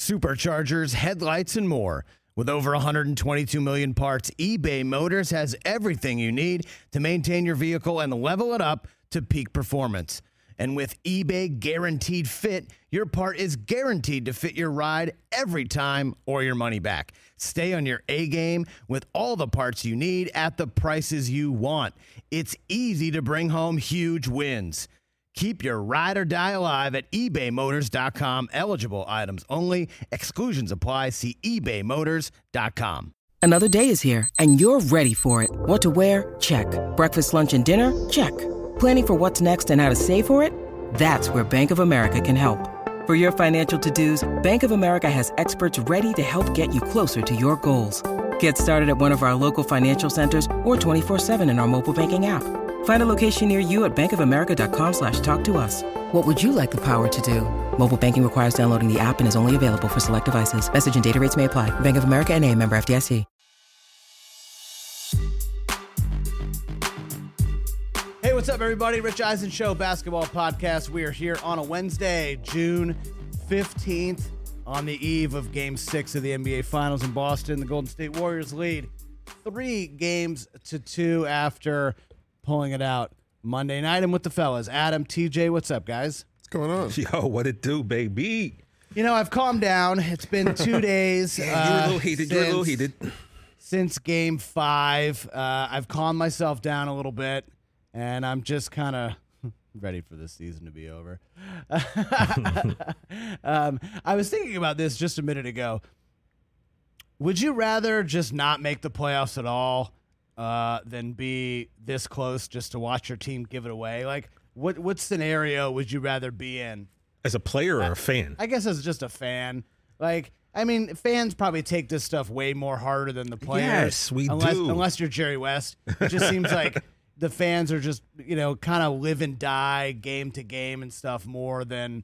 superchargers, headlights, and more. With over 122 million parts, eBay Motors has everything you need to maintain your vehicle and level it up to peak performance. And with eBay Guaranteed Fit, your part is guaranteed to fit your ride every time or your money back. Stay on your A-game with all the parts you need at the prices you want. It's easy to bring home huge wins. Keep your ride or die alive at ebaymotors.com. Eligible items only. Exclusions apply. See ebaymotors.com. Another day is here, and you're ready for it. What to wear? Check. Breakfast, lunch, and dinner? Check. Planning for what's next and how to save for it? That's where Bank of America can help. For your financial to-dos, Bank of America has experts ready to help get you closer to your goals. Get started at one of our local financial centers or 24/7 in our mobile banking app. Find a location near you at bankofamerica.com/talktous. What would you like the power to do? Mobile banking requires downloading the app and is only available for select devices. Message and data rates may apply. Bank of America N.A., member FDIC. Hey, what's up, everybody? Rich Eisen Show Basketball Podcast. We are here on a Wednesday, June 15th, on the eve of Game 6 of the NBA Finals in Boston. The Golden State Warriors lead 3-2 after pulling it out Monday night. And with the fellas, Adam, TJ, what's up, guys? What's going on? Yo, what it do, baby? You know, I've calmed down. It's been 2 days. Yeah, you're a little heated. Since Game 5. I've calmed myself down a little bit, and I'm just kind of ready for this season to be over. I was thinking about this just a minute ago. Would you rather just not make the playoffs at all than be this close just to watch your team give it away? Like, what scenario would you rather be in? As a player or a fan? I guess as just a fan. Like, I mean, fans probably take this stuff way more harder than the players. Yes, we do. Unless you're Jerry West. It just seems like the fans are just, kind of live and die game to game and stuff more than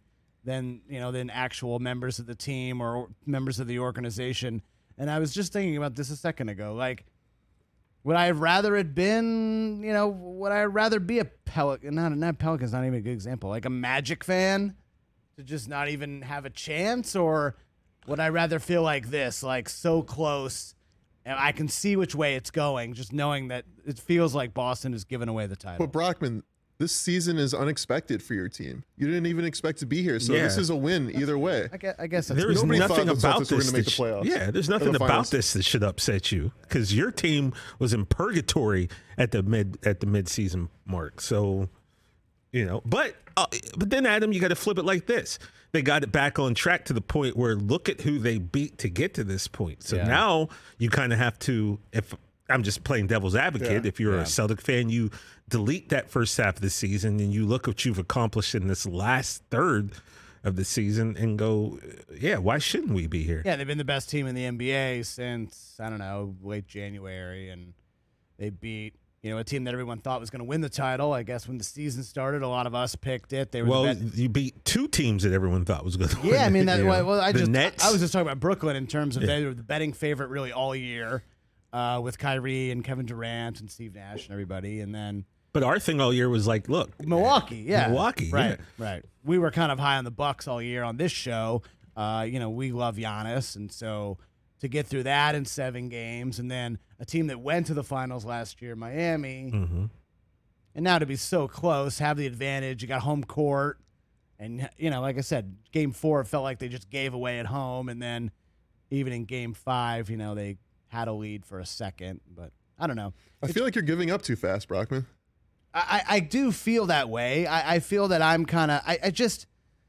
actual members of the team or members of the organization. And I was just thinking about this a second ago. Like, would I have rather it been, would I rather be a Pelican? Not Pelican's not even a good example. Like a Magic fan to just not even have a chance? Or would I rather feel like this, like so close, and I can see which way it's going, just knowing that it feels like Boston has given away the title? But Brockman, this season is unexpected for your team. You didn't even expect to be here, so This is a win either way. I guess that's there's nothing about this. To make the playoffs. Yeah, there's nothing about this that should upset you because your team was in purgatory at the mid-season mark. So, but then Adam, you got to flip it like this. They got it back on track to the point where look at who they beat to get to this point. So now you kind of have to, if I'm just playing devil's advocate, if you're a Celtic fan, you delete that first half of the season and you look what you've accomplished in this last third of the season and go, why shouldn't we be here? Yeah, they've been the best team in the NBA since, late January, and they beat a team that everyone thought was going to win the title. I guess when the season started, a lot of us picked it. They were you beat two teams that everyone thought was going to win. Yeah, I mean, I was just talking about Brooklyn in terms of they were the betting favorite really all year with Kyrie and Kevin Durant and Steve Nash and everybody. And then, but our thing all year was like, look, Milwaukee, right. We were kind of high on the Bucks all year on this show. We love Giannis, and so to get through that in 7 games, and then a team that went to the finals last year, Miami, and now to be so close, have the advantage. You got home court, and like I said, Game 4 it felt like they just gave away at home, and then even in Game 5, they had a lead for a second, but I don't know. I feel like you're giving up too fast, Brockman. I do feel that way. I feel that I'm kind of I just.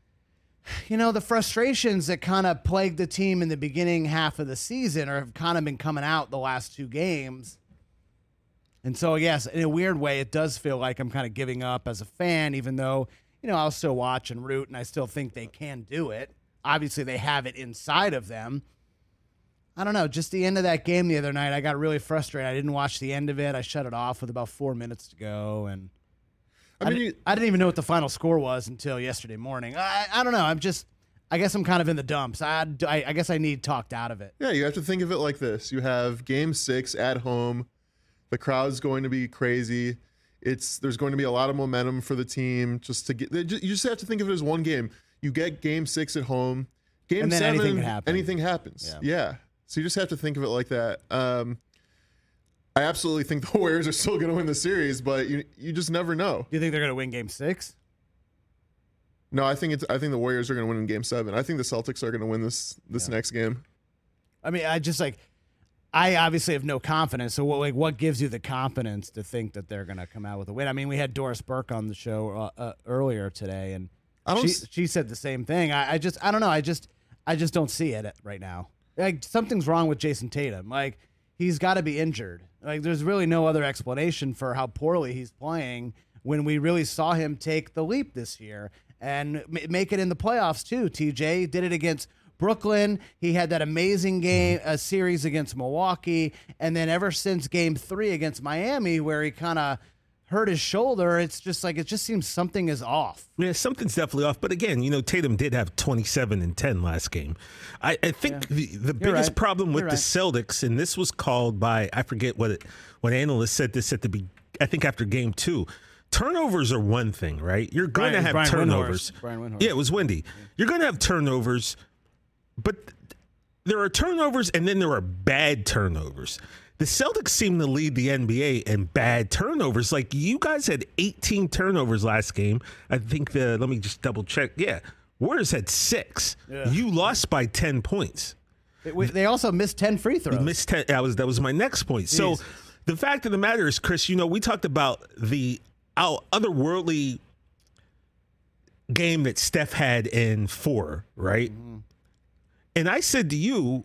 The frustrations that kind of plagued the team in the beginning half of the season have kind of been coming out the last 2 games. And so, yes, in a weird way, it does feel like I'm kind of giving up as a fan, even though, I'll still watch and root, and I still think they can do it. Obviously, they have it inside of them. I don't know. Just the end of that game the other night, I got really frustrated. I didn't watch the end of it. I shut it off with about 4 minutes to go, and I didn't even know what the final score was until yesterday morning. I don't know. I guess I'm kind of in the dumps. I guess I need talked out of it. Yeah, you have to think of it like this. You have Game 6 at home. The crowd's going to be crazy. There's going to be a lot of momentum for the team. You just have to think of it as one game. You get Game 6 at home. Game and then 7, anything can happen. anything happens. Yeah. So you just have to think of it like that. I absolutely think the Warriors are still going to win the series, but you just never know. Do you think they're going to win Game 6? No, I think the Warriors are going to win in Game 7. I think the Celtics are going to win this next game. I mean, I obviously have no confidence. So what gives you the confidence to think that they're going to come out with a win? I mean, we had Doris Burke on the show earlier today, and she said the same thing. I don't know. I just don't see it right now. Like, something's wrong with Jason Tatum. Like, he's got to be injured. Like, there's really no other explanation for how poorly he's playing when we really saw him take the leap this year and make it in the playoffs too. TJ did it against Brooklyn. He had that amazing game, a series against Milwaukee, and then ever since Game 3 against Miami, where he kind of hurt his shoulder, it just seems something is off. Yeah, something's definitely off. But again, Tatum did have 27 and 10 last game. I think the biggest problem with the Celtics, and this was called by, I forget what analyst said this I think after Game 2. Turnovers are one thing, right? You're going to have turnovers. Brian Windhorst. Yeah, it was windy. You're going to have turnovers. But there are turnovers, and then there are bad turnovers. The Celtics seem to lead the NBA in bad turnovers. Like, you guys had 18 turnovers last game. I think let me just double check. Yeah, Warriors had 6. Yeah. You lost by 10 points. They also missed 10 free throws. Missed 10. That was my next point. Jeez. So the fact of the matter is, Chris, we talked about the otherworldly game that Steph had in 4, right? Mm-hmm. And I said to you,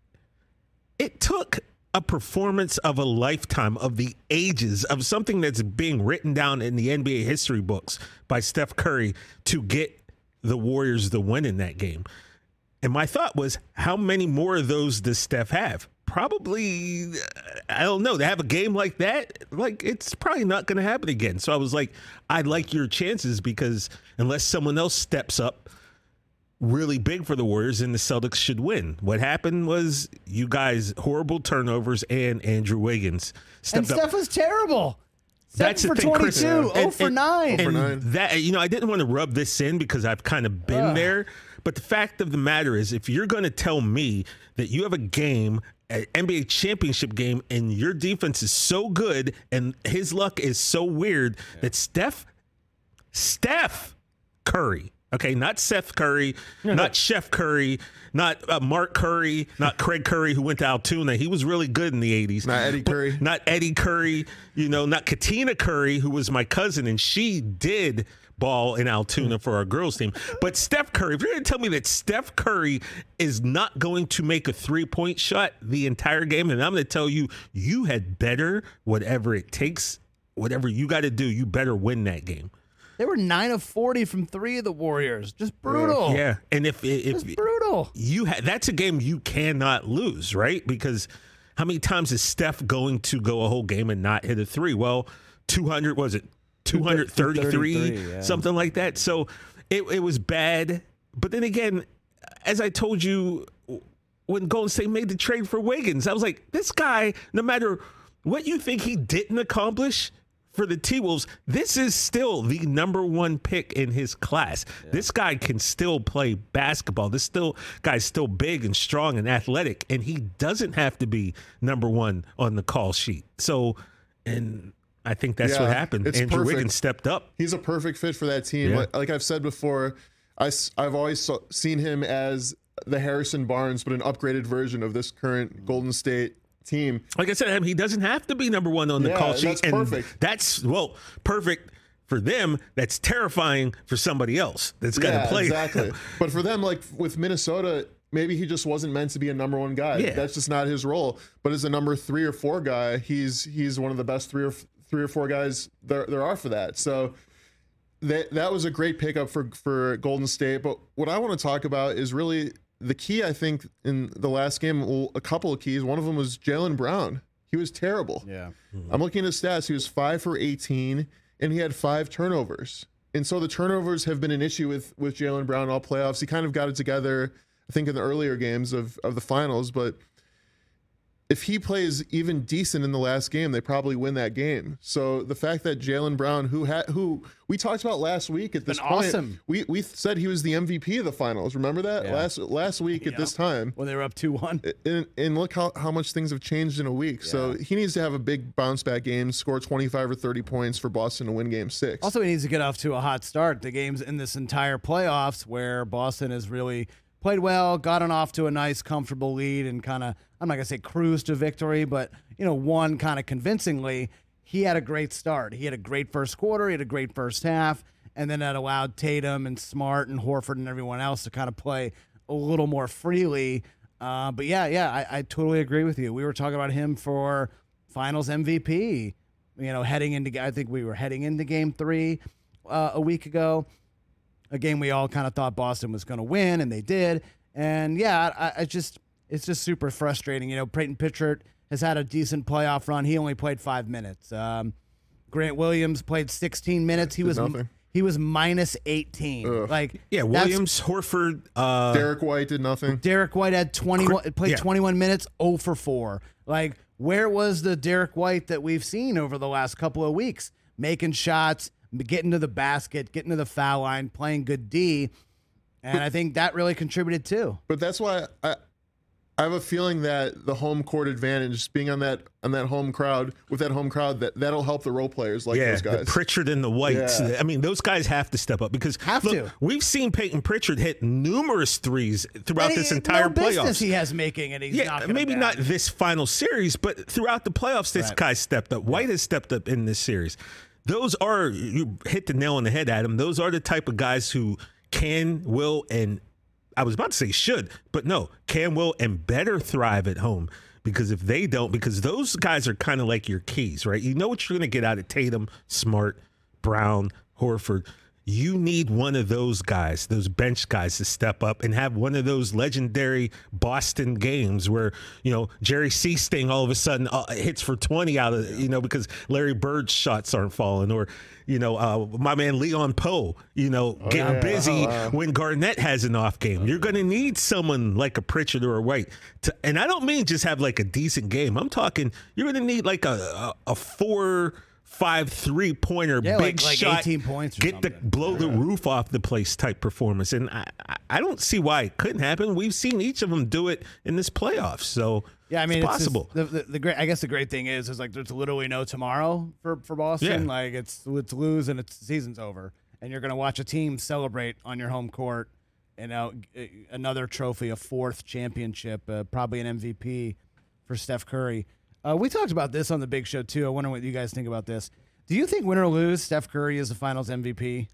it took a performance of a lifetime, of the ages, of something that's being written down in the NBA history books by Steph Curry to get the Warriors the win in that game. And my thought was, how many more of those does Steph have? Probably, I don't know. To have a game like that, like, it's probably not going to happen again. So I was like, I like your chances, because unless someone else steps up really big for the Warriors, and the Celtics should win. What happened was you guys, horrible turnovers, and Andrew Wiggins stepped up. Steph was terrible. That's 7 for 22, 0 for 9. 0 for 9. That, I didn't want to rub this in because I've kind of been there. But the fact of the matter is, if you're going to tell me that you have a game, an NBA championship game, and your defense is so good and his luck is so weird that Steph Curry, okay, not Seth Curry, not Chef Curry, not Mark Curry, not Craig Curry, who went to Altoona. He was really good in the 80s. Not Eddie Curry. Not Eddie Curry, not Katina Curry, who was my cousin, and she did ball in Altoona for our girls team. But Steph Curry, if you're going to tell me that Steph Curry is not going to make a 3-point shot the entire game, and I'm going to tell you, you had better, whatever it takes, whatever you got to do, you better win that game. They were 9 of 40 from 3 of the Warriors. Just brutal. Yeah, and if brutal. That's a game you cannot lose, right? Because how many times is Steph going to go a whole game and not hit a 3? Well, 233, something like that. So it was bad. But then again, as I told you, when Golden State made the trade for Wiggins, I was like, this guy, no matter what you think he didn't accomplish for the T-Wolves, this is still the number 1 pick in his class. Yeah. This guy can still play basketball. This guy's still big and strong and athletic, and he doesn't have to be number 1 on the call sheet. So, and I think that's what happened. Andrew Wiggins stepped up. He's a perfect fit for that team. Yeah. Like I've said before, I've always seen him as the Harrison Barnes, but an upgraded version of this current Golden State team. Like I said, he doesn't have to be number 1 on the call sheet. That's perfect. That's perfect for them. That's terrifying for somebody else that's got to play. Exactly. But for them, like with Minnesota, maybe he just wasn't meant to be a number 1 guy. Yeah. That's just not his role. But as a number 3 or 4 guy, he's one of the best 3 or 4 guys there are for that. So that was a great pickup for Golden State. But what I want to talk about is really the key, I think, in the last game. Well, a couple of keys. One of them was Jaylen Brown. He was terrible. Yeah. Mm-hmm. I'm looking at his stats. He was 5 for 18, and he had 5 turnovers. And so the turnovers have been an issue with Jaylen Brown all playoffs. He kind of got it together, I think, in the earlier games of the finals. But if he plays even decent in the last game, they probably win that game. So the fact that Jaylen Brown, who we talked about last week at this point, awesome. we said he was the MVP of the finals. Remember that last week at this time when they were up 2-1. And look how much things have changed in a week. Yeah. So he needs to have a big bounce back game, score 25 or 30 points for Boston to win Game 6. Also, he needs to get off to a hot start. The games in this entire playoffs where Boston has really played well, gotten off to a nice, comfortable lead, and kind of, I'm not going to say cruise to victory, but, won kind of convincingly. He had a great start. He had a great first quarter. He had a great first half, and then that allowed Tatum and Smart and Horford and everyone else to kind of play a little more freely. But I totally agree with you. We were talking about him for Finals MVP, I think we were heading into Game 3 a week ago. A game we all kind of thought Boston was going to win, and they did. And it's just super frustrating. Peyton Pritchard has had a decent playoff run. He only played 5 minutes. Grant Williams played 16 minutes. He was minus 18. Ugh. Williams, Horford, Derek White did nothing. Derek White had 21 minutes, 0 for 4. Where was the Derek White that we've seen over the last couple of weeks? Making shots, getting to the basket, getting to the foul line, playing good D, and I think that really contributed too. But that's why I have a feeling that the home court advantage, being on that home crowd, with that home crowd, that'll help the role players like those guys. The Pritchard and the Whites. Yeah. I mean, those guys have to step up because we've seen Peyton Pritchard hit numerous threes throughout this entire playoffs. He has making, and he's not maybe not this final series, but throughout the playoffs, this guy stepped up. White has stepped up in this series. You hit the nail on the head, Adam. Those are the type of guys who can, will, and I was about to say should, but no, can, will, and better thrive at home. Because if they don't, because those guys are kind of like your keys, right? You know what you're going to get out of Tatum, Smart, Brown, Horford. You need one of those guys, those bench guys, to step up and have one of those legendary Boston games where, Jerry Seasting all of a sudden hits for 20 out of, because Larry Bird's shots aren't falling, or, my man Leon Poe, getting busy when Garnett has an off game. You're going to need someone like a Pritchard or a White and I don't mean just have like a decent game. I'm talking, you're going to need like a 4-5 3-pointer, big shot, 18 points, blow the roof off the place type performance. And I don't see why it couldn't happen. We've seen each of them do it in this playoffs. So it's possible. The great, I guess the great thing is there's literally no tomorrow for Boston. Yeah. It's lose and the season's over, and you're going to watch a team celebrate on your home court. Another trophy, a 4th championship, probably an MVP for Steph Curry. We talked about this on the Big Show, too. I wonder what you guys think about this. Do you think, win or lose, Steph Curry is the Finals MVP?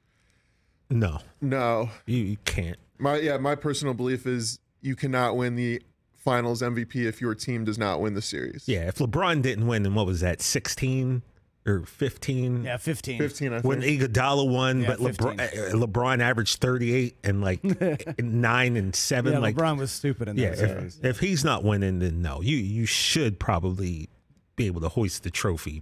No. You can't. My personal belief is you cannot win the Finals MVP if your team does not win the series. Yeah, if LeBron didn't win, then what was that, 16 or 15? Yeah, 15. 15, I think. When Iguodala won, yeah, but LeBron averaged 38 and 9 and 7. Yeah, LeBron was stupid in that series. If he's not winning, then no. You should probably be able to hoist the trophy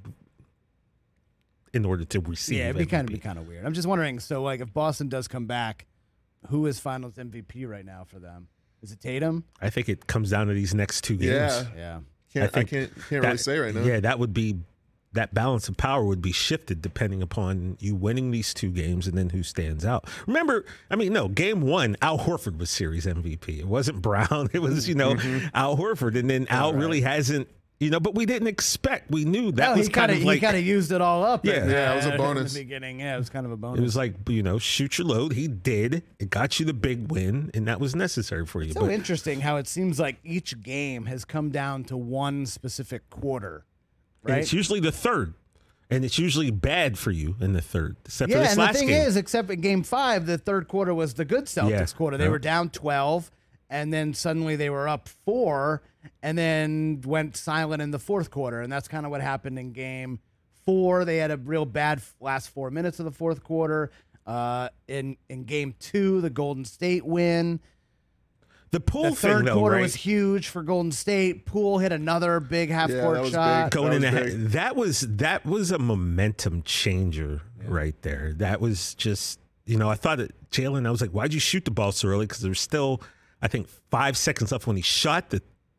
in order to receive. Yeah, it'd be kind of weird. I'm just wondering. So, if Boston does come back, who is Finals MVP right now for them? Is it Tatum? I think it comes down to these next 2 games. Yeah. I can't really say right now. Yeah, that balance of power would be shifted depending upon you winning these 2 games and then who stands out. Remember, Game 1, Al Horford was series MVP. It wasn't Brown. It was, Al Horford. And then Al really hasn't, but we didn't expect. We knew that was kind of like. He kind of used it all up. Yeah, it was a bonus. In the beginning. Yeah, it was kind of a bonus. It was like, shoot your load. He did. It got you the big win, and that was necessary for you. It's so interesting how it seems like each game has come down to one specific quarter. Right? And it's usually the third, and it's usually bad for you in the third. Except for this this last game. And the thing is, except in Game 5, the third quarter was the good Celtics quarter. They were down 12, and then suddenly they were up 4, and then went silent in the fourth quarter, and that's kind of what happened in Game 4. They had a real bad last 4 minutes of the fourth quarter. In Game 2, the Golden State win. The Poole the third thing, quarter right? was huge for Golden State. Poole hit another big half-court shot. Going in that was a momentum changer right there. That was just, I thought that Jalen, I was like, why'd you shoot the ball so early? Because there was still, I think, 5 seconds left when he shot the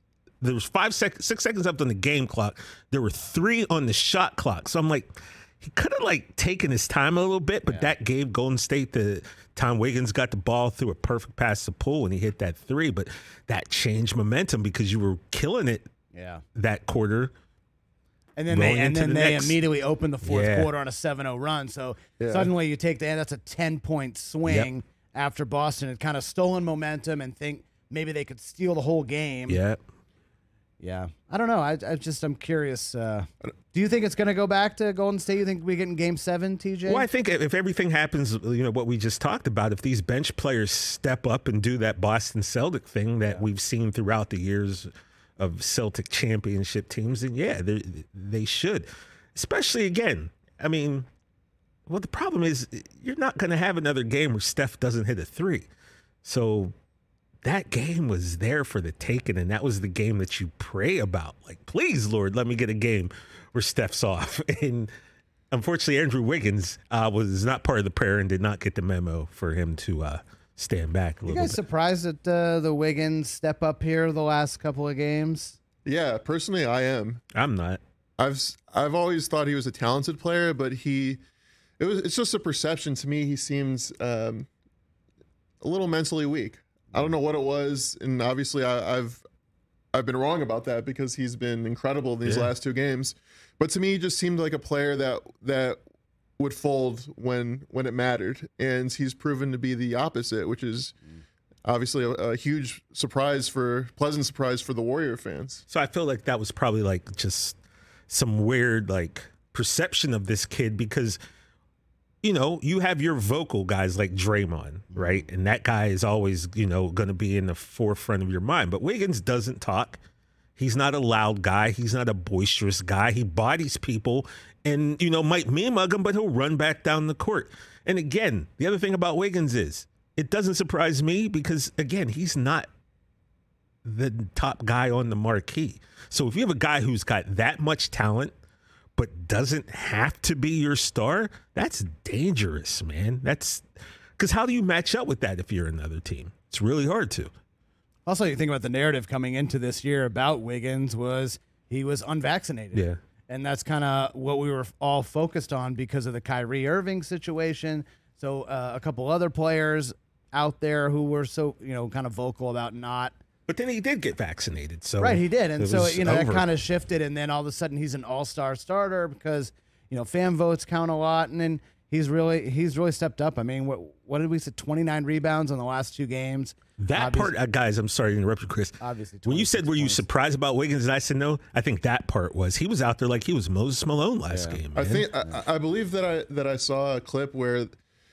there was 6 seconds left on the game clock. There were 3 on the shot clock. So I'm like, he could have like taken his time a little bit, but that gave Golden State the time. Wiggins got the ball through a perfect pass to Poole and he hit that 3, but that changed momentum because you were killing it that quarter. And then they immediately opened the fourth quarter on a 7-0 run. So suddenly you take that's a 10-point swing after Boston had kind of stolen momentum and think maybe they could steal the whole game. Yeah. I don't know. I'm curious. Do you think it's going to go back to Golden State? You think we get in Game 7, TJ? Well, I think if everything happens, what we just talked about, if these bench players step up and do that Boston Celtic thing that we've seen throughout the years of Celtic championship teams, then they should. Especially, again, I mean, well, the problem is you're not going to have another game where Steph doesn't hit a 3. So that game was there for the taking, and that was the game that you pray about. Like, please, Lord, let me get a game where Steph's off. And unfortunately, Andrew Wiggins was not part of the prayer and did not get the memo for him to stand back a little bit. You guys surprised at the Wiggins step up here the last couple of games? Yeah, personally, I am. I'm not. I've always thought he was a talented player, but it's just a perception to me. He seems a little mentally weak. I don't know what it was, and obviously I've been wrong about that because he's been incredible in these last 2 games. But to me, he just seemed like a player that would fold when it mattered, and he's proven to be the opposite, which is obviously a huge pleasant surprise for the Warrior fans. So I feel like that was probably like just some weird like perception of this kid because, you have your vocal guys like Draymond, right? And that guy is always, going to be in the forefront of your mind. But Wiggins doesn't talk. He's not a loud guy. He's not a boisterous guy. He bodies people and, might mug him, but he'll run back down the court. And again, the other thing about Wiggins is it doesn't surprise me because, again, he's not the top guy on the marquee. So if you have a guy who's got that much talent but doesn't have to be your star, that's dangerous, man. That's because how do you match up with that if you're another team? It's really hard to. Also, you think about the narrative coming into this year about Wiggins was he was unvaccinated. Yeah. And that's kind of what we were all focused on because of the Kyrie Irving situation. So a couple other players out there who were so, kind of vocal about not. But then he did get vaccinated. So right, he did. And so, that kind of shifted. And then all of a sudden he's an all-star starter because, fan votes count a lot. And then he's really stepped up. I mean, what did we say? 29 rebounds in the last 2 games. That part, guys, I'm sorry to interrupt you, Chris. Obviously, when you said, were you surprised about Wiggins? And I said no. I think that part was he was out there like he was Moses Malone last game. Man. I believe that I saw a clip where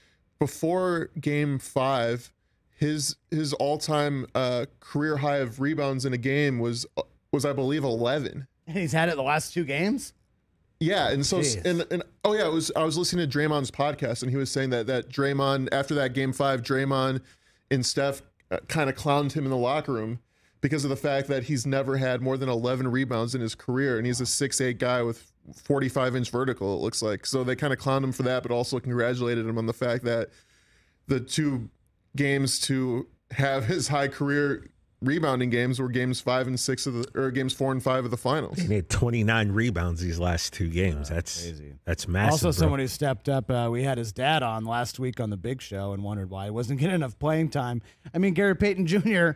before Game 5, his all-time career high of rebounds in a game was I believe 11. And he's had it the last 2 games. Yeah, and so I was listening to Draymond's podcast, and he was saying that Draymond after that Game 5, Draymond and Steph kind of clowned him in the locker room because of the fact that he's never had more than 11 rebounds in his career, and he's a 6'8" guy with 45-inch vertical, it looks like. So they kind of clowned him for that, but also congratulated him on the fact that the 2 games to have his high career rebounding games were games 5 and 6 games 4 and 5 of the finals. He had 29 rebounds these last 2 games. That's crazy. That's massive. Also, someone who stepped up. We had his dad on last week on the Big Show and wondered why he wasn't getting enough playing time. I mean, Gary Payton II,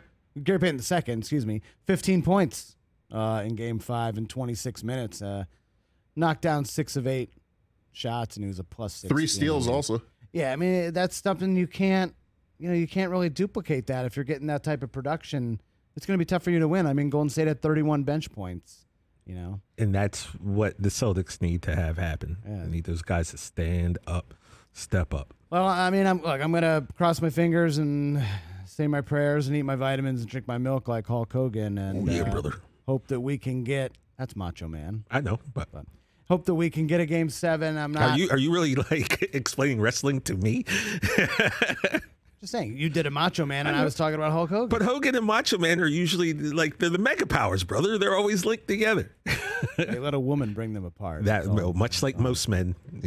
15 points in Game 5 in 26 minutes. Knocked down 6 of 8 shots, and he was a +6. 3 steals also. Yeah, I mean that's something you can't really duplicate that if you're getting that type of production. It's going to be tough for you to win. I mean, Golden State had 31 bench points, And that's what the Celtics need to have happen. Yeah. They need those guys to stand up, step up. Well, I mean, I'm going to cross my fingers and say my prayers and eat my vitamins and drink my milk like Hulk Hogan and brother. Hope that we can get – that's Macho Man. I know, but hope that we can get a Game 7. I'm not – Are you really like explaining wrestling to me? Just saying, you did a Macho Man, and I was talking about Hulk Hogan. But Hogan and Macho Man are usually like they're the mega powers, brother. They're always linked together. They let a woman bring them apart. Much like most men. Yeah.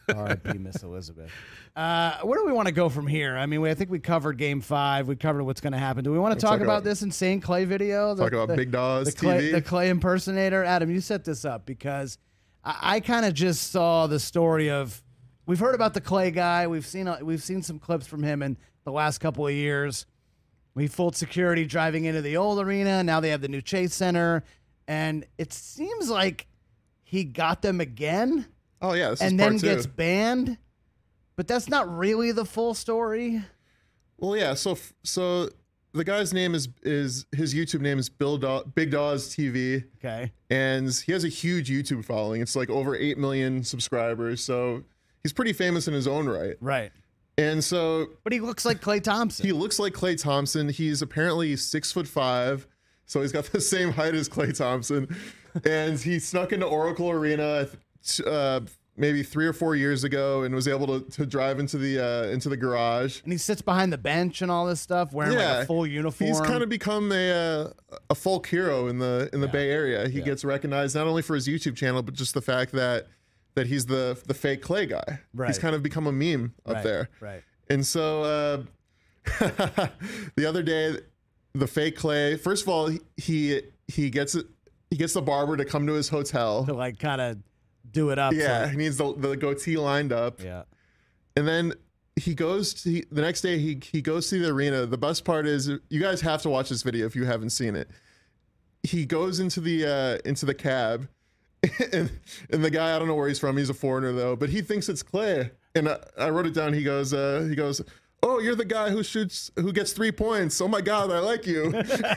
R.I.P. Miss Elizabeth. Where do we want to go from here? I mean, I think we covered Game 5. We covered what's going to happen. Do we want to talk about this insane Clay video? Talk about Big Dawes TV? The Clay impersonator. Adam, you set this up because I kind of just saw the story of, we've heard about the Clay guy. We've seen some clips from him in the last couple of years. We fooled security driving into the old arena. Now they have the new Chase Center. And it seems like he got them again. Oh, yeah. And then gets banned. But that's not really the full story. Well, yeah. So the guy's name is his YouTube name is Big Dawes TV. Okay. And he has a huge YouTube following. It's like over 8 million subscribers. So he's pretty famous in his own right. Right. And so, but he looks like Klay Thompson. He looks like Klay Thompson. He's apparently 6'5", so he's got the same height as Klay Thompson. And he snuck into Oracle Arena maybe 3 or 4 years ago and was able to drive into the garage. And he sits behind the bench and all this stuff, wearing like a full uniform. He's kind of become a folk hero in the Bay Area. He gets recognized not only for his YouTube channel, but just the fact that he's the fake Clay guy. Right. He's kind of become a meme up there. Right. And so the other day, the fake Clay, first of all, he gets the barber to come to his hotel. To like kind of do it up. Yeah, he needs the goatee lined up. Yeah. And then the next day he goes to the arena. The best part is, you guys have to watch this video if you haven't seen it. He goes into the cab. And the guy, I don't know where he's from. He's a foreigner though, but he thinks it's Clay. And I wrote it down. He goes, "Oh, you're the guy who gets 3 points. Oh my God, I like you."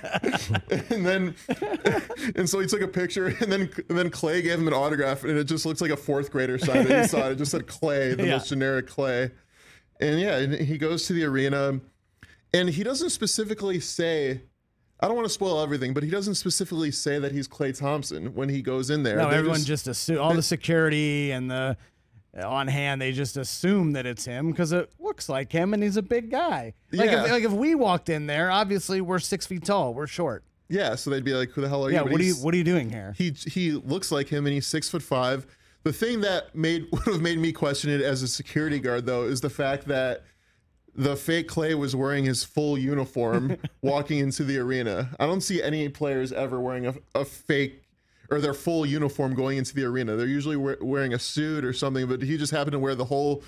and so he took a picture, and then Clay gave him an autograph, and it just looks like a fourth grader signed it. He saw it. It just said Clay, the most generic Clay. And yeah, and he goes to the arena, and he doesn't specifically say, I don't want to spoil everything, but he doesn't specifically say that he's Klay Thompson when he goes in there. No, everyone just assume, all the security and the on hand, they just assume that it's him because it looks like him and he's a big guy. Like, if we walked in there, obviously we're 6 feet tall, we're short. Yeah, so they'd be like, "Who the hell are you?" Yeah, what are you doing here? He looks like him and he's 6'5". The thing that would have made me question it as a security guard though is the fact that the fake Clay was wearing his full uniform walking into the arena. I don't see any players ever wearing a fake or their full uniform going into the arena. They're usually wearing a suit or something, but he just happened to wear the whole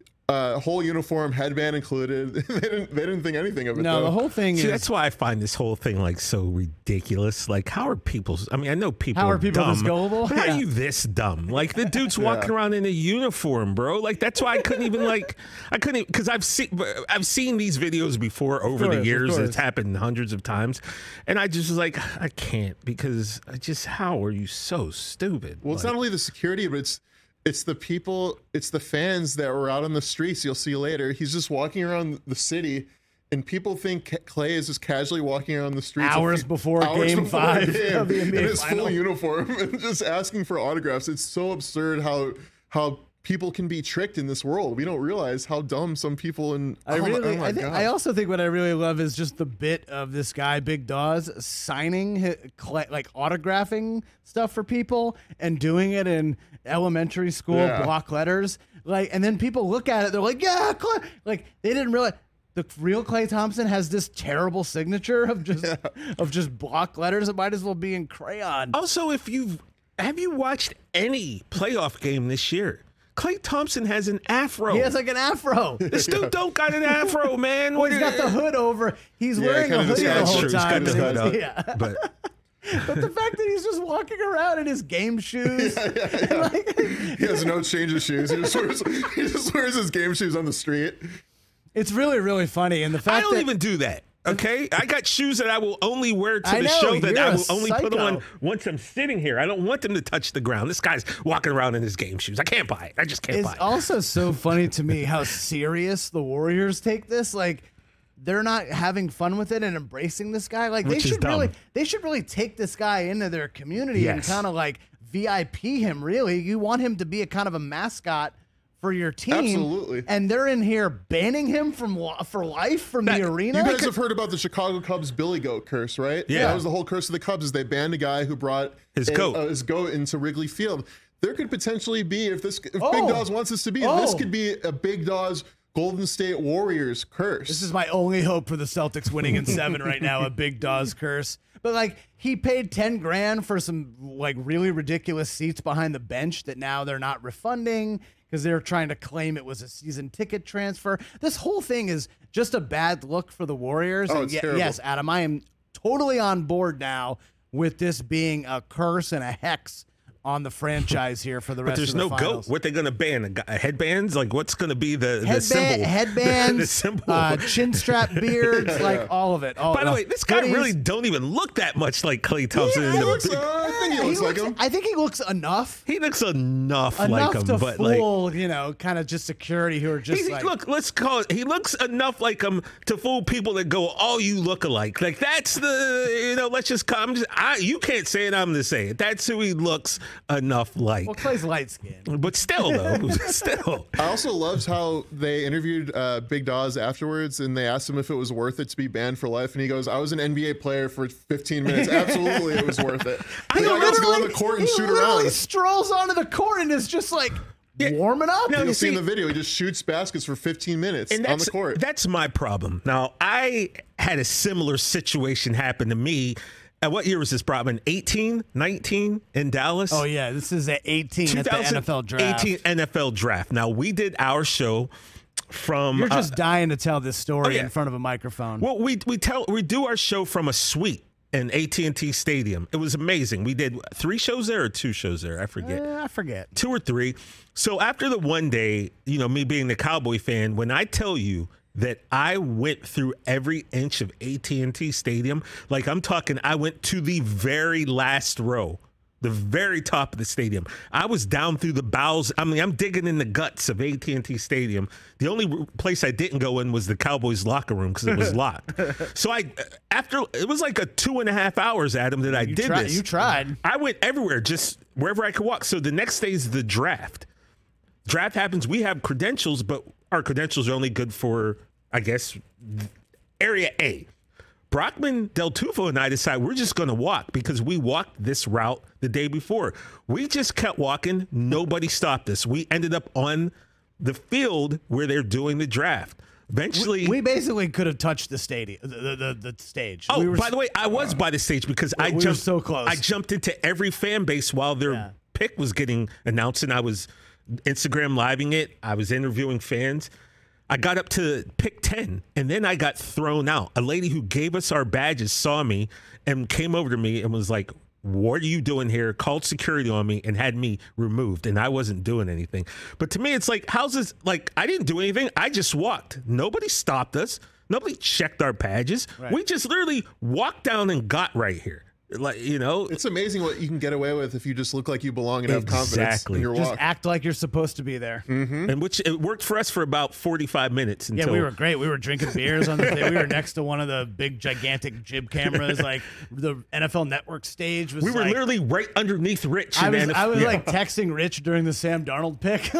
uniform, headband included. they didn't think anything of it. No, though. The whole thing is. That's why I find this whole thing like so ridiculous. Like, how are people? I mean, I know people. How are people dumb, this gullible? But how are you this dumb? Like the dude's walking around in a uniform, bro. Like that's why I couldn't even because I've seen these videos before over the years. It's happened hundreds of times, and I just was like, I can't because how are you so stupid? Well, it's not only the security, but it's the people, it's the fans that were out on the streets. You'll see later. He's just walking around the city, and people think Clay is just casually walking around the streets hours before Game 5 of the NBA in his final. full uniform and just asking for autographs. It's so absurd how people can be tricked in this world. We don't realize how dumb some people I also think what I really love is just the bit of this guy Big Dawes signing like autographing stuff for people and doing it in elementary school block letters, and then people look at it, they're like, yeah, Clay. Like they didn't realize the real Klay Thompson has this terrible signature of just block letters. It might as well be in crayon. Also, have you watched any playoff game this year? Klay Thompson has an afro. He has like an afro. This dude don't got an afro, man. Well, he's got the hood over. He's wearing a hoodie the whole time. He's got the hood up. But the fact that he's just walking around in his game shoes. He has no change of shoes. He just wears his game shoes on the street. It's really, really funny. And the fact I don't even do that. Okay, I got shoes that I will only wear to the show that I will only put on once I'm sitting here. I don't want them to touch the ground. This guy's walking around in his game shoes. I can't buy it. I just can't buy it. It's also so funny to me how serious the Warriors take this. Like, they're not having fun with it and embracing this guy. Like, they should really take this guy into their community and kind of like VIP him. Really, you want him to be a kind of a mascot for your team. Absolutely. And they're in here banning him for life from the arena. You guys have heard about the Chicago Cubs Billy Goat curse, right? Yeah. That was the whole curse of the Cubs is they banned a guy who brought his goat into Wrigley Field. there could potentially be, if Big Dawes wants this to be, this could be a Big Dawes Golden State Warriors curse. This is my only hope for the Celtics winning in 7 right now, a Big Dawes curse. But like, he paid $10,000 for some like really ridiculous seats behind the bench that now they're not refunding because they're trying to claim it was a season ticket transfer. This whole thing is just a bad look for the Warriors. Oh, and it's terrible. yes, Adam, I am totally on board now with this being a curse and a hex on the franchise here for the rest of the finals. But there's no GOAT. What they going to ban? Headbands? Like, what's going to be the symbol? Headbands, the symbol. Chin strap beards, like all of it. By the way, this guy really don't even look that much like Klay Thompson. I think he looks like him. I think he looks enough. He looks enough like him, to but fool, like, kind of just security who are just like. Look, let's call it. He looks enough like him to fool people that go, "Oh, you look alike." Like that's the, let's just come. You can't say it. I'm going to say it. That's who he looks enough like. Well, Klay's light skinned. But still, though, still. I also loved how they interviewed Big Dawes afterwards, and they asked him if it was worth it to be banned for life, and he goes, "I was an NBA player for 15 minutes. Absolutely, it was worth it." He I got to go on the court and shoot literally around. strolls onto the court and is just like warming up. Now, You'll see in the video, he just shoots baskets for 15 minutes on the court. That's my problem. Now, I had a similar situation happen to me. What year was this, Brodman? 18, 19 in Dallas? Oh, yeah. This is at 18 at the NFL draft. 18 NFL draft. Now, we did our show from... You're just dying to tell this story yeah. in front of a microphone. Well, we do our show from a suite in AT&T Stadium. It was amazing. We did 3 shows there or 2 shows there? I forget. I forget. 2 or 3. So after the one day, me being the Cowboy fan, when I tell you that I went through every inch of AT&T Stadium, like I'm talking, I went to the very last row, the very top of the stadium. I was down through the bowels. I mean, I'm digging in the guts of AT&T Stadium. The only place I didn't go in was the Cowboys locker room because it was locked. So it was like a 2.5 hours, Adam, that I did this. You tried. I went everywhere, just wherever I could walk. So the next day is the draft. Draft happens. We have credentials, but our credentials are only good for, I guess, Area A. Brockman, Del Tufo, and I decided we're just going to walk because we walked this route the day before. We just kept walking. Nobody stopped us. We ended up on the field where they're doing the draft. Eventually, we basically could have touched the stadium, the stage. Oh, by the way, I was by the stage because I jumped so close. I jumped into every fan base while their pick was getting announced, and I was Instagram living it. I was interviewing fans. I got up to pick 10, and then I got thrown out. A lady who gave us our badges saw me and came over to me and was like, "What are you doing here?" Called security on me and had me removed, and I wasn't doing anything. But to me, it's like, how's this? Like, I didn't do anything. I just walked. Nobody stopped us. Nobody checked our badges. Right. We just literally walked down and got right here. Like, it's amazing what you can get away with if you just look like you belong and have confidence in your walk. Just act like you're supposed to be there. Mm-hmm. And which it worked for us for about 45 minutes. Yeah, we were great. We were drinking beers on the thing. We were next to one of the big, gigantic jib cameras. Like the NFL Network stage was. We were literally right underneath Rich. I was like texting Rich during the Sam Darnold pick.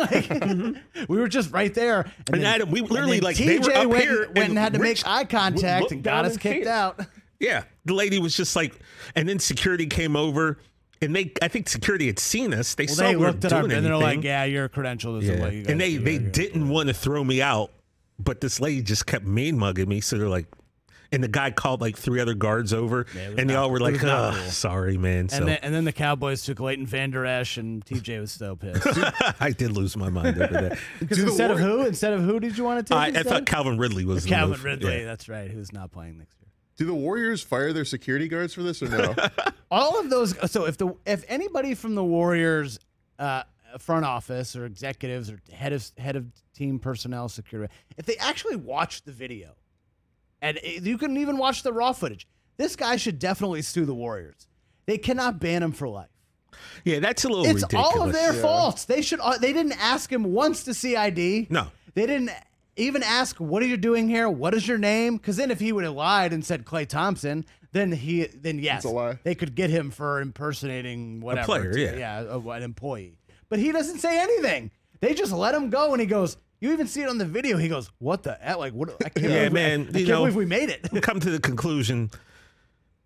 We were just right there. And Adam, we literally TJ they were up here went and had to make eye contact and got us kicked out. Yeah, the lady was just like, and then security came over, and I think security had seen us. They saw we were doing anything. And they're like, "Yeah, your credentials isn't what you guys." And they didn't want to throw me out, but this lady just kept mean mugging me. So they're like, and the guy called like 3 other guards over, and they all were like, "Oh, sorry, man." And then the Cowboys took Leighton Vander Esch, and TJ was so pissed. I did lose my mind over that. Because instead of who did you want to take? I thought Calvin Ridley was Calvin Ridley. Yeah. That's right. Who's not playing next year? Do the Warriors fire their security guards for this or no? All of those. So if anybody from the Warriors front office or executives or head of team personnel security, if they actually watch the video, and you can even watch the raw footage, this guy should definitely sue the Warriors. They cannot ban him for life. Yeah, that's a little ridiculous. It's all of their faults. They didn't ask him once to see ID. No. They didn't even ask, "What are you doing here? What is your name?" Because then if he would have lied and said Klay Thompson, then yes, they could get him for impersonating whatever. A player, an employee. But he doesn't say anything. They just let him go, and he goes, you even see it on the video, he goes, "What the heck? Like, what? I can't believe we made it." Come to the conclusion,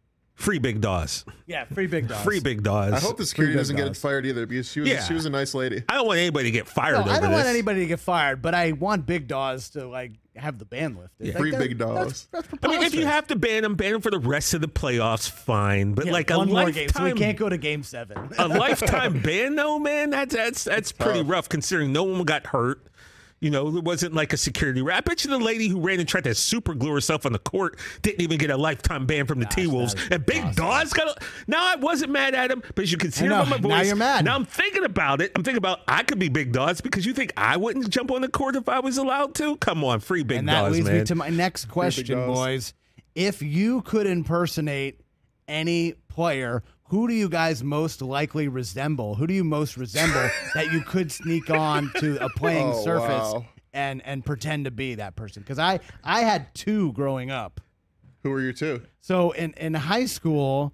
Free Big Dawes. Yeah, free Big Dawes. Free Big Dawes. I hope the security Big doesn't get Dawes. fired either because she was a nice lady. I don't want anybody to get fired No, over I don't this. want anybody to get fired, but I want Big Dawes to like have the ban lifted. Like, Free Big Dawes. That's I mean, if you preposterous. have to ban them for the rest of the playoffs, fine. But Yeah, like a one more game, so we lifetime, can't go to Game 7. a lifetime ban, though, man, that's pretty rough considering no one got hurt. You know, there wasn't like a security rap. I bet you the lady who ran and tried to super glue herself on the court didn't even get a lifetime ban from the T-Wolves. that is And Big Dawes got a... Now, I wasn't mad at him, but as you can see I know, by my voice... now you're mad. Now I'm thinking about it. I'm thinking about I could be Big Dawes because you think I wouldn't jump on the court if I was allowed to? Come on, free Big And that Dawes, leads man. me to my next question, Dawes. boys. If you could impersonate any player, who do you guys most likely resemble? Who do you most resemble that you could sneak on to a playing Oh, surface wow. and pretend to be that person? Because I had two growing up. Who are you two? So in high school,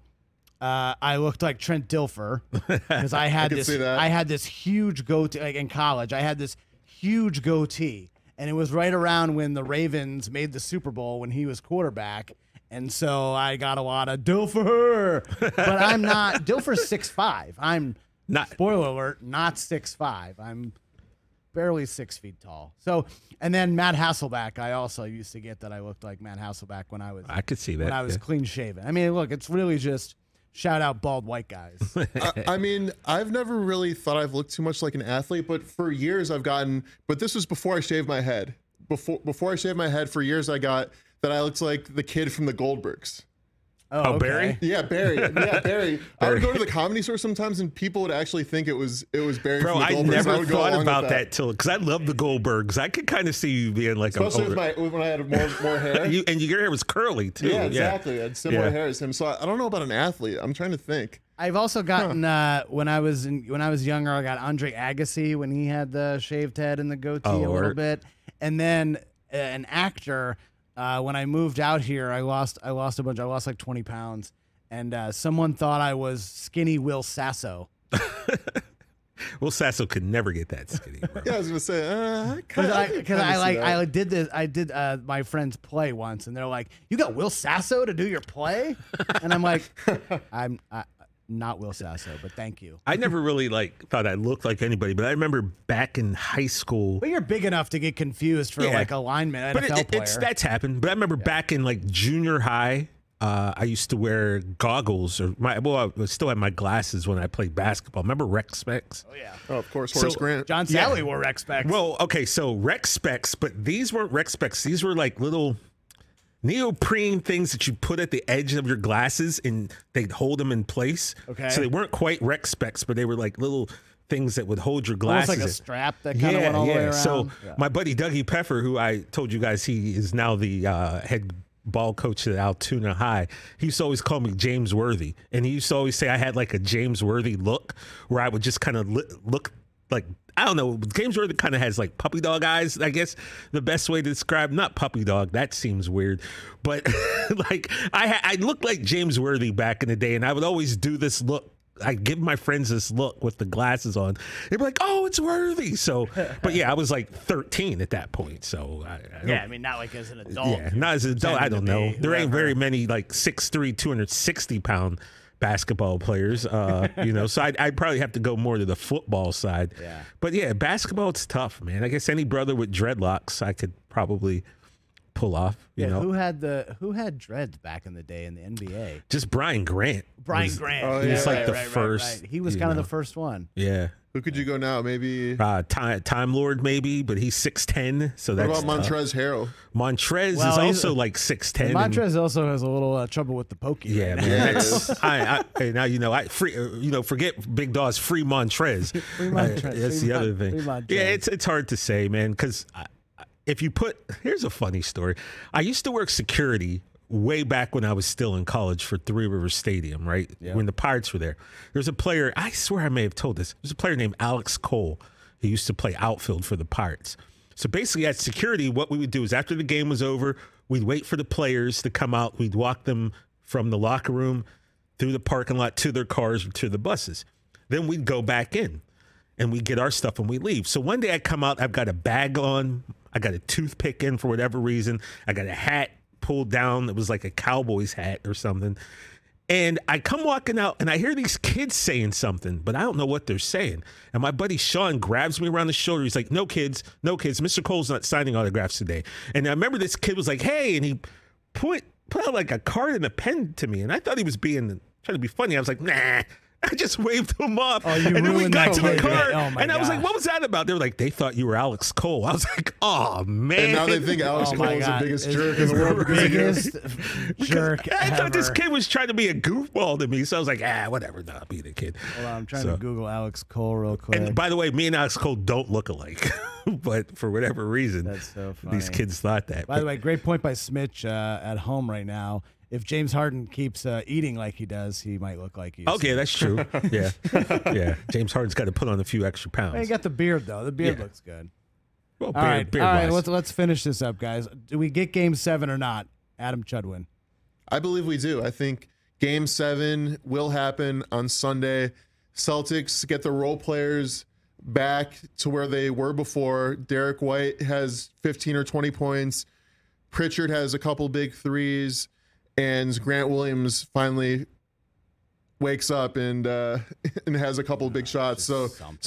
I looked like Trent Dilfer because I had can see that. I had this huge goatee. Like in college, I had this huge goatee, and it was right around when the Ravens made the Super Bowl when he was quarterback, and so I got a lot of Dilfer. But I'm not Dilfer's 6'5". I'm Not- spoiler alert, not 6'5". I'm barely 6 feet tall. So, and then Matt Hasselbeck, I also used to get that I looked like Matt Hasselbeck when I was I could see that. when I was yeah. clean shaven. I mean, look, it's really just shout out bald white guys. I mean, I've never really thought I've looked too much like an athlete, but for years I've gotten. But this was before I shaved my head. Before I shaved my head, for years I got that I looked like the kid from the Goldbergs. Oh, Barry? Yeah, Barry. Yeah, Barry. I would go to the Comedy Store sometimes, and people would actually think it was Barry Bro, from the I Goldbergs. never would go thought along about with that till because I love the Goldbergs. I could kind of see you being like especially a with when I had more hair. and your hair was curly too. Yeah, exactly. I had similar Yeah. hair as him. So I don't know about an athlete. I'm trying to think. I've also gotten when I was younger, I got Andre Agassi when he had the shaved head and the goatee Oh, a little word. bit, and then an actor. When I moved out here, I lost a bunch. I lost like 20 pounds, and someone thought I was skinny Will Sasso. Will Sasso could never get that skinny, bro. Yeah, I was gonna say Because I did this. I did my friend's play once, and they're like, "You got Will Sasso to do your play?" And I'm like, "I'm not Will Sasso, but thank you." I never really thought I looked like anybody, but I remember back in high school. But you're big enough to get confused for Yeah. like a lineman, But NFL player. that's happened. But I remember back in like junior high, I used to wear goggles I still had my glasses when I played basketball. Remember Rec Specs? Oh yeah. Oh, of course, Horace Grant. John Sally wore Rec Specs. Well, okay, so Rec Specs, but these weren't Rec Specs. These were like little neoprene things that you put at the edge of your glasses and they'd hold them in place. Okay. So they weren't quite Rec Specs, but they were like little things that would hold your almost glasses. like a strap that kind of went all the way around. So Yeah. my buddy Dougie Peffer, who I told you guys he is now the head ball coach at Altoona High, he used to always call me James Worthy. And he used to always say I had like a James Worthy look where I would just kind of look like, I don't know, James Worthy kind of has like puppy dog eyes, I guess the best way to describe, not puppy dog, that seems weird, but like I looked like James Worthy back in the day, and I would always do this look. I give my friends this look with the glasses on. They'd be like, "Oh, it's Worthy." So, but yeah, I was like 13 at that point. So, I Yeah, I mean, not like as an adult. yeah, not as an adult. I don't know. pretending to be There ain't whoever. very many like 6'3", 260-pound basketball players. So I'd probably have to go more to the football side. Yeah. But yeah, basketball, it's tough, man. I guess any brother with dreadlocks, I could probably pull off. You Yeah, know, who had dreads back in the day in the NBA? just Brian Grant. Brian was- Grant. Oh, Yeah, he's like right, the right, first, right. He was you kind of know. the first one. Yeah. Who could you go now? Maybe. Time Lord maybe, but he's 6'10", so What that's about tough. Montrezl Harrell? Montrez Well, is he's also a- like 6'10". and- Montrez also has a little trouble with the pokey. Yeah, right man. now. Yeah, That's, hey, now I forget Big Dawes, free Montrez. Free Montrez, That's free the other Mon- thing. free Montrez. Yeah, it's hard to say, man, because if you here's a funny story. I used to work security way back when I was still in college for Three Rivers Stadium, right? Yeah. When the Pirates were there. There's a player, I swear I may have told this. There's a player named Alex Cole. He used to play outfield for the Pirates. So basically at security, what we would do is after the game was over, we'd wait for the players to come out. We'd walk them from the locker room through the parking lot to their cars or to the buses. Then we'd go back in and we'd get our stuff and we leave. So one day I come out, I've got a bag on, I got a toothpick in for whatever reason. I got a hat pulled down. It was like a Cowboys hat or something. And I come walking out and I hear these kids saying something, but I don't know what they're saying. And my buddy Sean grabs me around the shoulder. He's like, no kids. Mr. Cole's not signing autographs today. And I remember this kid was like, hey, and he put out like a card and a pen to me. And I thought he was trying to be funny. I was like, nah. I just waved him off. Oh, you and then we ruined got that to the kid. car. Oh, my and I was like, gosh. what was that about? They were like, they thought you were Alex Cole. I was like, oh, man. And now they think Alex Oh, Cole my is the God. biggest It's jerk in the world. Because he biggest jerk I thought this ever. kid was trying to be a goofball to me. So I was like, whatever. Nah, be the kid. Hold on, I'm trying So- to Google Alex Cole real quick. And by the way, me and Alex Cole don't look alike. But for whatever reason, That's so funny. these kids thought that. By the way, great point by Smitch at home right now. If James Harden keeps eating like he does, he might look like he's. Okay, that's true. Yeah. Yeah. James Harden's got to put on a few extra pounds. He got the beard though. The beard Yeah. looks good. Well, All right, beard-wise. let's finish this up, guys. Do we get Game 7 or not? Adam Chudwin. I believe we do. I think Game 7 will happen on Sunday. Celtics get the role players back to where they were before. Derek White has 15 or 20 points. Pritchard has a couple big threes. And Grant Williams finally wakes up and has a couple big shots. So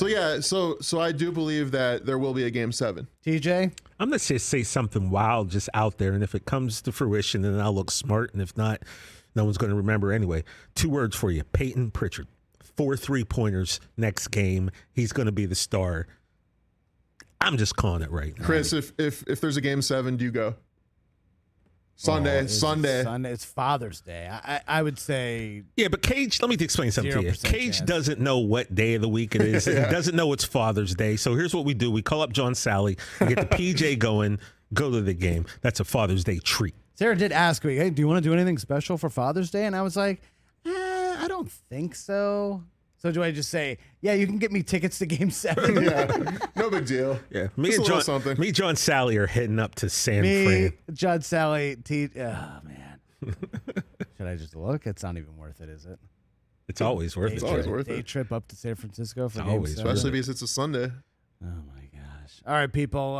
I do believe that there will be a Game 7. TJ? I'm going to say something wild just out there. And if it comes to fruition, then I'll look smart. And if not, no one's going to remember anyway. 2 words for you. Peyton Pritchard. 4 3-pointers next game. He's going to be the star. I'm just calling it right now. Chris, if there's a Game 7, do you go? Sunday. It's Father's Day. I would say Yeah, but Cage, let me explain something to you. 0% Cage chance. doesn't know what day of the week it is. He doesn't know it's Father's Day. So here's what we do. We call up John Sally, we get the PJ going, go to the game. That's a Father's Day treat. Sarah did ask me, hey, do you want to do anything special for Father's Day? And I was like, I don't think so. So do I just say, yeah, you can get me tickets to Game 7? Yeah, no big deal. Yeah, me Just and a little John, something. John Sally are heading up to San Me, Fran. John Sally, oh, man. Should I just look? It's not even worth it, is it? It's always worth it. It's always Jay. worth Day it. trip up to San Francisco for It's Game always 7. Especially because it's a Sunday. Oh, my gosh. All right, people.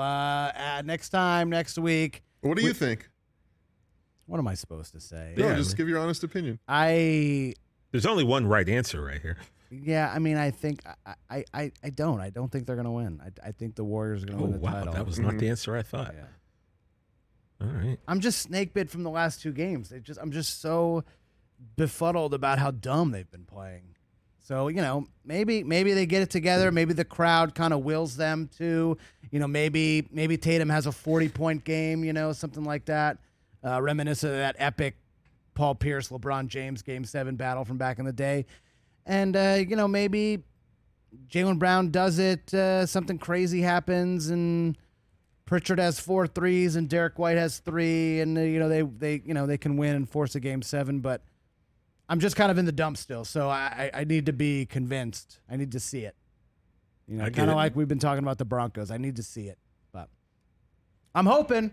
Next week. What do you think? What am I supposed to say? No, Yeah, just man. give your honest opinion. There's only one right answer right here. I mean, I think I don't think they're gonna win. I think the Warriors are gonna Oh, win the wow. title. That was not the answer I thought. Yeah. All right. I'm just snake bit from the last 2 games. I'm just so befuddled about how dumb they've been playing. So, maybe they get it together. Maybe the crowd kind of wills them to, maybe Tatum has a 40-point game, something like that. Reminiscent of that epic Paul Pierce, LeBron James Game 7 battle from back in the day. And, maybe Jaylen Brown does it, something crazy happens, and Pritchard has 4 threes, and Derek White has 3, and, they can win and force a Game 7. But I'm just kind of in the dump still, so I need to be convinced. I need to see it. I get Kind it. of like we've been talking about the Broncos. I need to see it. But I'm hoping.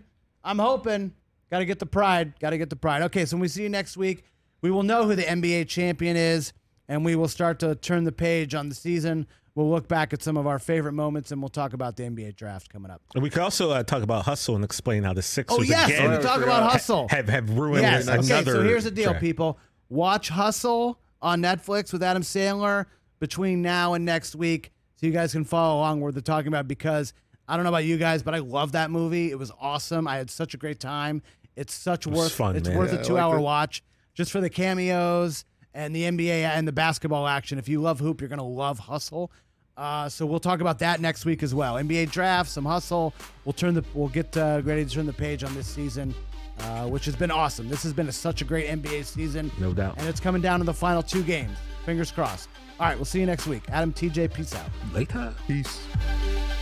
Got to get the pride. Okay, so when we see you next week, we will know who the NBA champion is, and we will start to turn the page on the season. We'll look back at some of our favorite moments, and we'll talk about the NBA draft coming up. And we could also talk about hustle and explain how the Sixers Oh, yes, again we'll talk about hustle. have ruined Yes. another. Okay, so here's the deal, track. people. Watch Hustle on Netflix with Adam Sandler between now and next week so you guys can follow along what they're talking about, because I don't know about you guys, but I love that movie. It was awesome. I had such a great time. It's fun, it's man. worth Yeah, a I 2-hour liked it. watch just for the cameos and the NBA and the basketball action. If you love hoop, you're going to love Hustle. So we'll talk about that next week as well. NBA draft, some Hustle. We'll get ready to turn the page on this season, which has been awesome. This has been such a great NBA season. No doubt. And it's coming down to the final 2 games. Fingers crossed. All right, we'll see you next week. Adam, TJ, peace out. Later. Peace.